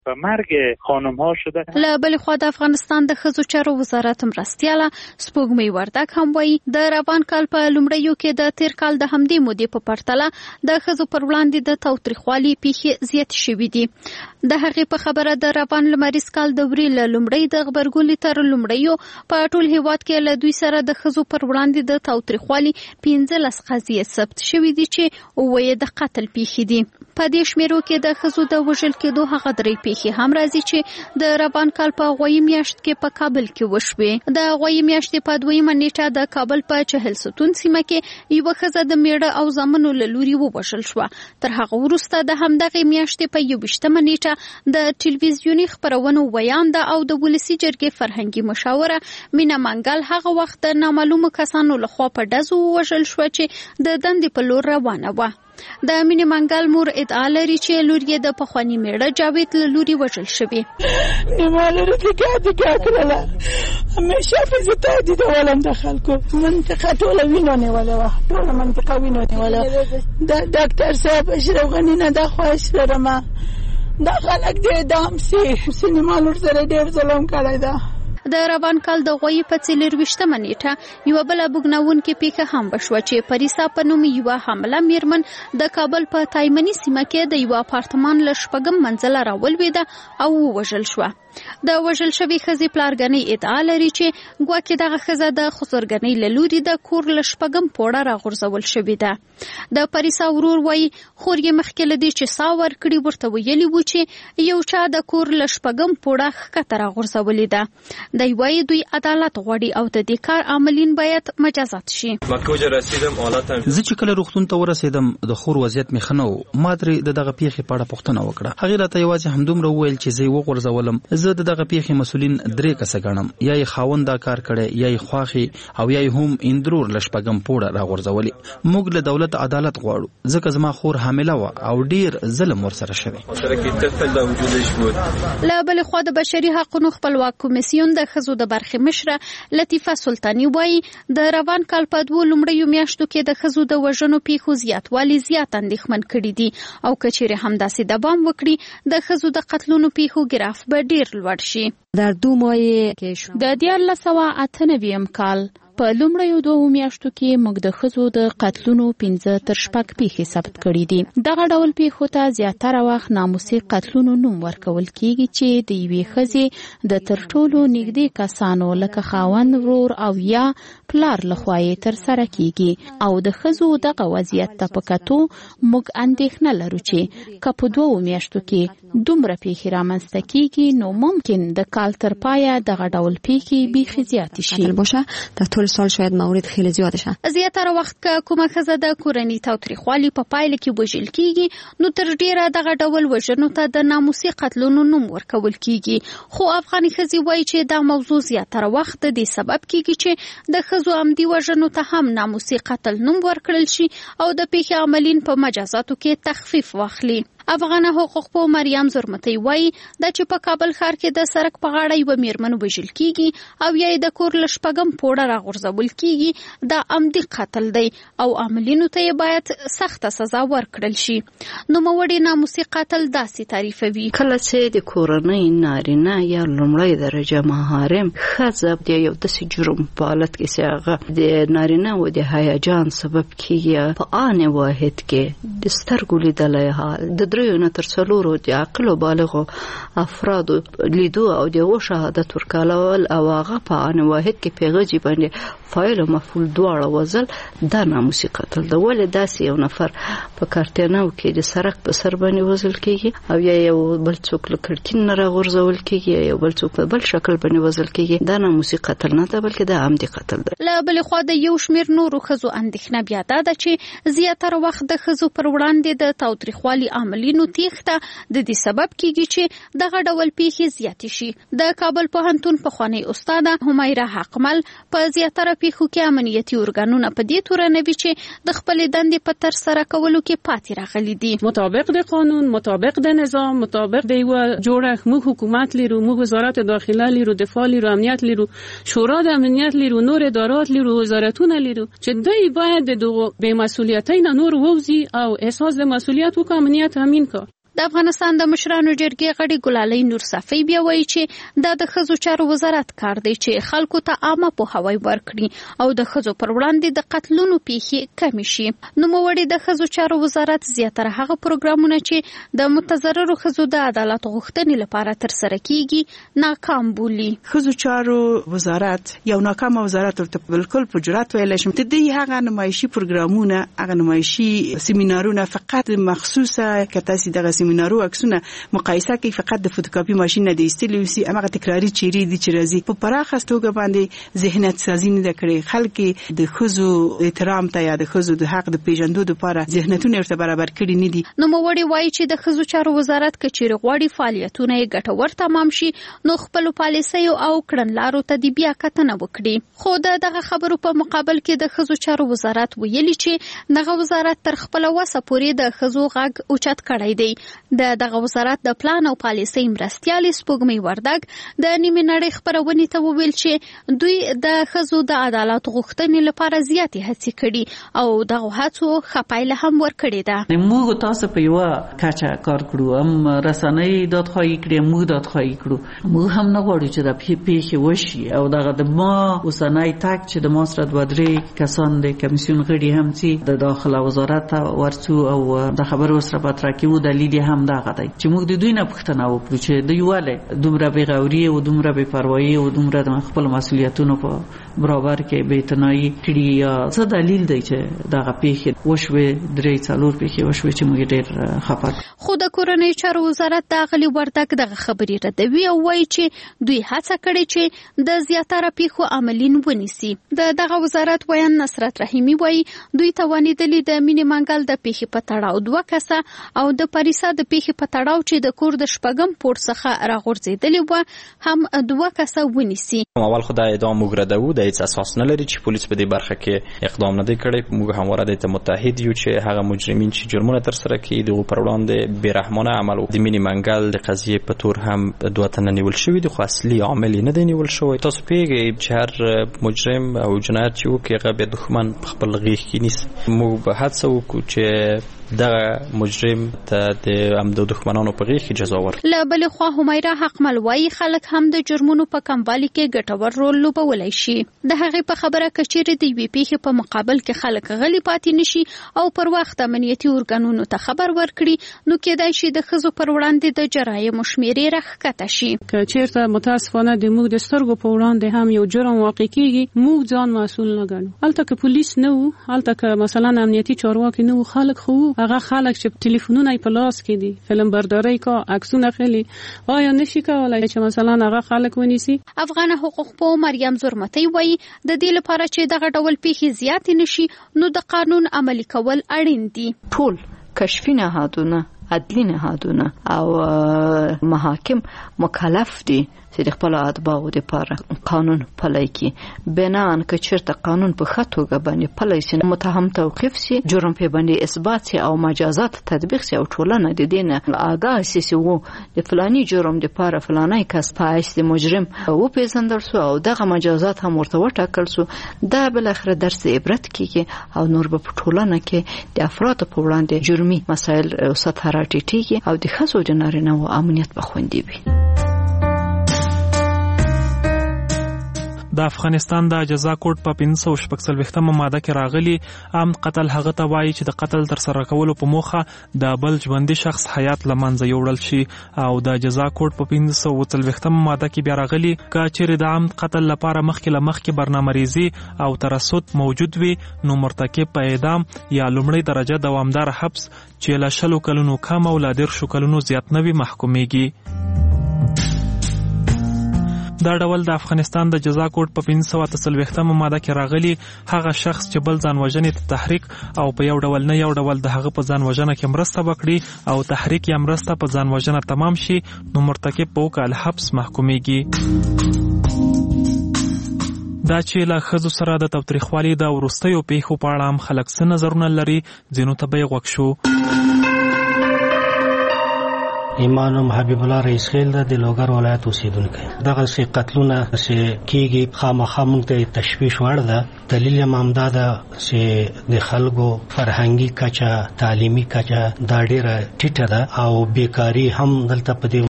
په مرګ خانم‌ها شده. له بل خوا د افغانستان د ښځو چارو وزارت مرستیاله سپوږمۍ وردک هم وایي د روان کال په لومړیو کې د تیر کال د همدې مودې په پرتله د ښځو پر وړاندې د تاوتریخوالي پیښې زیاتې شوې دي. د هغې په خبره د روان لمریز کال دورې له لومړۍ د غبرګولي تر لومړیو په ټول هیواد کې له دوی سره د ښځو پر وړاندې د تاوتریخوالي 15 قضیې ثبت شوې دي چې 9 د قتل پیښې دي. په دې شمیرو کې د ښځو د وژل کېدو هغه 3 پیښې هم راځي چې د روان کال په غوي میاشت کې په کابل کې وشوې. د غوي میاشتې په 2 نیټه د کابل په چهل ستون سیمه کې یو ښځه د میړه او زامنو له لوري ووژل شو. تر هغه وروسته د همدغه میاشتې په 21 نیټه د ټلویزیوني خبرونو ویانده او د ولسی جرګې فرهنګي مشاوره مینا منګل هغه وخت د نامعلومو کسانو لخوا په ډزو ووژل شو چې د دندې په لور روانه و. د مینې منګل مور ادعا لري چې لور یې د پخواني میړه جاوید له لوري وژل شوی. نیماله دقیقه کړله همیشه فزیتا دي د ولم د خلکو منطقه ټوله وینو نیولې وه، ټوله منطقه وینو نیولې. د ډاکټر صاحب اشرف غني نه دا خواهش لرم دا خلک دې اعدام سي. سینما لور سره ډېر ظلم کړی ده. د روان کال د غوي په 24 نیټه یو بل بوګناونکې پیښه هم وشوه چې پریسا په نوم یو حمله میرمن د کابل په تایمنی سیمه کې د یو اپارتمان له 6 منزله راولوېده او وژل شو. د وژل شوی ښځې پلارګنۍ ادعا لري چې ګواکې دغه ښځه د خسرګنۍ له لوري د کور له 6 پوړه راغورځول شوې ده. د پریسا ورور وایي خور یې مخکې له دې چې سا ورکړي ورته ویلي و چې یو چا د کور له 6 پوړه ښکته راغورځولې ده. دی وایي دوی عدالت غواړي او د دې کار عاملین باید مجازات شي. زه چې کله روغتون ته ورسېدم د خور وضعیت مې ښه نه و. ما ترې دغه پیښې په اړه پوښتنه وکړه. هغې راته یوازې همدومره وویل چې زه یې وغورځولم. زه د دغه پیښې مسؤلین 3 کسه ګڼم، یا یې خاوند دا کار کړی، یا یې خواخې، او یا یې هم اندرور له 6 پوړه راغورځولي. موږ له دولت عدالت غواړو ځکه زما خور حامله وه او ډیر ظلم ورسره شوی. له بل خوا د بشري حقوقو خپلواک کمیسیون د ښځو د برخې مشره لطیفه سلطانی وایي د روان کال په 2 لومړیو میاشتو کې د ښځو د وژنو پیښو زیاتوالی زیات اندېښمن کړي دي او کچېرې همداسې دوام وکړي د ښځو د قتلونو پیښو ګراف به ډیر لوړ شي. در 2 ماه کې د 1998 کال په لومړیو 2 میاشتو کې موږ د ښځو د قتلونو 15 تر 6 پیښې ثبت کړي دي. دغه ډول پیښو ته زیاتره وخت ناموسي قتلونو نوم ورکول کیږي چې د یوې ښځې د تر ټولو نږدې کسانو لکه خاوند، ورور او یا پلار لخوا یې تر سره کیږي. او د ښځو دغه وضعیت ته په کتو موږ اندېښنه لرو چې که په 2 میاشتو کې دومره پیښې رامنځته کیږي نو ممکن د کال تر پایه دغه ډول پیښې بیخي زیاتې شي. در طول سال شاید موارد خیلی زیاده شه. زیاتره وخت که کومه ښځه د کورنۍ تاوتریخوالي په پایله کې وژل کیږي نو تر ډیره دغه ډول وژنو ته د ناموسي قتلونو نوم ورکول کیږي. خو افغاني ښځې وایي چې دا موضوع زیاتره وخت د دې سبب کیږي چې د ښځو عمدي وژنو ته هم ناموسي قتل نوم ورکړل شي او د پیښې عاملین په مجازاتو کې تخفیف واخلي. افغان حقوق په مریم زرمتي وایي دا چې په کابل ښار کې د سړک په غاړه یو میرمن وژل کیږي او یا د کور له 6 پوړه راغورځول کیږي دا عمدي قتل دی او عاملینو ته باید سخته سزا ورکړل شي. نو موړي ناموسي قتل داسې تعریفوي. کله چې د کورنۍ نارینه یا لومړی درجه محارم ښځه د یو داسې جرم په حالت کې چې هغه د نارینه و د هیجان سبب کیږي په آن واحد کې د سترګو لیدلی حال د 3 نه تر 4 د عاقل او بالغ افرادو لیدو او د شهادت ورکول او هغه په آن واحد کې پیغجی باندې فاعل او مفعول دواړه وزل دا ناموسي قتل ده. ولې داسې یو نفر په کارتینو کې د سړک په سر باندې وزل کیږي او یا یو بل څوک له کړکۍ نه راغورځول کیږي یا بل څوک په بل شکل باندې وزل کیږي دا ناموسي قتل نه ده بلکې دا عمدي قتل ده. له بل خوا د یو شمیر نورو ښځو اندېښنه بیا ده چې زیاتره وخت د ښځو پر وړاندې د تاوتریخوالي عاملینو تیښته د دې سبب کیږي چې دغه ډول پیښې زیاتې شي. د کابل پوهنتون پخوانۍ استاده همیره حقمل په زیاتره پیښو کې امنیتي ارګانونه په دې تورنوي چې د خپل دندې په تر سره کولو کې پاتې راغلي دي. مطابق د قانون، مطابق د نظام، مطابق د یو جوړښت موږ حکومت لرو، موږ وزارت داخله لرو، دفاع لرو، امنیت لرو، شورا د امنیت لرو، نور ادارات لرو، وزارتونه لرو چې دوی باید د بې مسؤلیتۍ نه نور ووځي او احساس د مسؤلیت وکړي امنیت تامین کړي. د افغانستان د مشرانو جرګې غړي ګلالۍ نور صفی بیا وایي چې د ښځو چارو وزارت کار دی چې خلکو ته عامه پوهاوی ورکړي او د ښځو پر وړاندې د قتلونو پیښې کمې شي. نوموړي د ښځو چارو وزارت زیاتره هغه پروګرامونه چې د متضررو ښځو د عدالت غوښتنې لپاره ترسره کیږي ناکام بولي. ښځو چارو وزارت یو ناکام وزارت ورته بالکل په جرأت ویل شم. د دې هغه نمایشي پروګرامونه هغه نمایشي سیمینارونه فقط مخصوصه کته سي دغه سیمینارو عکسونه مقایسه کوي فقط د فوتوکاپي ماشين نه د استلو سي هغه تکراری چيري دي چې راځي په پراخه توګه باندې ذهنیت سازي نه کړي. خلک د خزو احترام ته یا د خزو د حق د پیژندو لپاره ذهنیتونه ورته برابر کړي نه دي. نو موړي وایي چې د خزو چارو وزارت کچېر غوړي فعالیتونه یې ګټور تمام شي نو خپل پالیسي او کړنلارو ته دی بیا کتنه وکړي. خو دغه خبرو په مقابل کې د خزو چارو وزارت ویلي چې دغه وزارت تر خپل وسه پورې د خزو غږ اوچت کړی دی. دغه وزارت د پلان او پالیسۍ مرستیال سپوږمۍ وردګ د نیمه نړۍ خبرونه ته وویل چې دوی د خزو د عدالت غوښتنې لپاره زیاتې هڅې کړي او دغه هڅو خپایله هم ورکړې ده. موږ تاسو په یو کاچا کار کړو هم رسنۍ دادخواهی کړې موږ دادخواهی کړو. موږ هم نه غواړو چې د پیښې وشي او دغه د ما اوسنۍ تاک چې د ماسرت ودرې کسان د کمیسیون غړي هم چې د داخله وزارت ورڅو او د خبرو سره پاتراکیو دلیل هم دا غدای چې موږ د دوی نه پوښتنه وکړو چې د یواله دومره بې غوري او دومره بې پروايي او دومره د خپل مسولیتونو په برابر کې بې تنايي کړي یا څه دلیل دی چې دا پیښه وشوي درې څلور پیښه وشوي چې موږ ډېر خپه. خو د کورنۍ چارو وزارت د غلي وردګ دغه خبرې ردوي او وایي چې دوی هڅه کړې چې د زیاتره پیښو عملین ونیسي. دغه وزارت ویان نصرت رحیمی وایي دوی توانیدلې د مینې منګل د پیښې په تړاو 2 کسه او د پاریسا د پیښې په تړاو چې د کور د شپږم پورت څخه راغورځېدلې و هم 2 کسه ونیسي. اول خو د اعدام وګرځو د هیڅ اساس نه لري چې پولیس په دې برخه کې اقدام نه دی کړی. موږ هم ورته ته متحد یو چې هغه مجرمین چې جرمونه تر سره کوي دغه پر وړاندې بیرحمانه عمل د مینې منګل د قضیه په تور هم 2 تنه نیول شوی دي خو اصلي عامل نه دی نیول شوی. تاسو پیږئ چې هر مجرم او جنایت چې وکړي هغه به دښمن خپل غیږ کې نیسي. موږ به هڅه وکړو چې دغه مجرم ته د امدو دښمنانو په غیږ کې جزا ورکړي. له بل خوا همیرا حقمل وایي خلک هم د جرمونو په کموالي کې ګټور رول لوبولی شي. د هغې په خبره کچېرې د یوې پیښې په مقابل کې خلک غلي پاتې نشي او پر وخت امنیتي ارګانونو ته خبر ورکړي نو کېدای شي د ښځو پر وړاندې د جرایمو شمیرې راښکته شي. که چېرته متاسفانه د موږ د سترګو په وړاندې هم یو جرم واقع کېږي موږ ځان مسؤل نه ګڼو. هلته که پولیس نه وو هلته که مثلا امنیتي چارواکي نه وو خلک خو هغه خلک چې ټلیفونونه په لاس کې دي فلم برداري کا عکسونه خلی آیا نشي کولای چې مثلا هغه خلک ونیسي. افغان حقوق پوه مریم زرمتی وایي د دې لپاره چې دغه ډول پیښې زیات نشي نو د قانون عملي کول اړین دي. ټول کشفي نهادونه عدلی نهادونه او محاکم مکلف دي چې د خپل اتباعو لپاره قانون پلی کړي. بنان که چیرته قانون په ښه توګه باندې پلی شي متهم توقیف شي جرم په باندې اثبات شي او مجازات تطبیق شي او ټولنه د دې نه آگاه شي چې وو د فلاني جرم لپاره فلاني کس پایست مجرم او پیژندل شو او دغه مجازات هم ورته وټاکل شو. دا بل اخر درس عبرت کیږي او نور په ټولنه کې د افراد په وړاندې جرمي مسایل سطح راټیټيږي او د ښځو د نارینه‌و امنیت به خوندي وي. د افغانستان د جزا کوډ په 546مه ماده کې راغلي عام قتل هغه ته وایي چې د قتل تر سره کولو په موخه د بل ژوندي شخص حیات لمنځه یوړل شي او د جزا کوډ په 540مه ماده کې بیا راغلي که چیرې د عام قتل لپاره مخکې برنامه‌ریزي او ترصد موجود وي نو مرتکب په اعدام یا لومړی درجه دوامدار حبس چې له 10 کلونو کم او له 10 کلونو زیات نه وي محکومیږي. دا ډول د افغانستان د جزا کوډ په 543مه ماده کې راغلي هغه شخص چې بل ځان وژنې ته تحریک او په یو ډول نه یو ډول د هغه په ځان وژنه کې مرسته وکړي او تحریک یا مرسته په ځان وژنه تمام شي نو مرتکب په وکال حبس محکومیږي. دا چې له ښځو سره د تاوتریخوالي د وروستیو پیښو په اړه هم خلک څه نظرونه لري ځینو ته به یې غوږ شو. ایمانم حبیب الله رئیس خیل د لوګر ولایت اوسیدونکی. دغه سي قتلونه سي کیږي خامخا مونږ ته تشویش وړ ده. دلیل مامدا ده چې د خلکو فرهنګي کچه تعلیمي کچه دا ډیره ټیټه ده او بیکاری هم دلته په